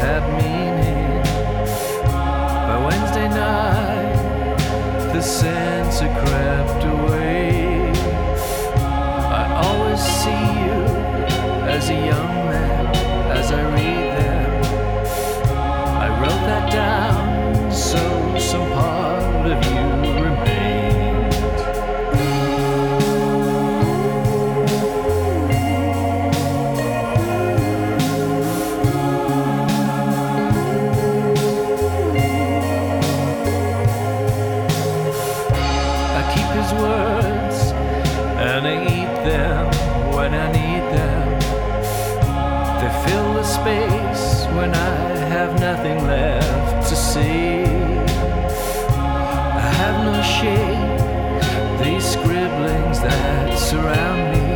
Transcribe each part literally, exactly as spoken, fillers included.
have meaning. By Wednesday night, the sense had crept away. I always see you as a young man as I read them. I wrote that down so some part of you remained. I keep his words and I eat them when I need them. They fill the space when I have nothing left to say. I have no shade, these scribblings that surround me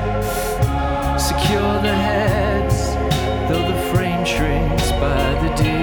secure the heads, though the frame shrinks by the day.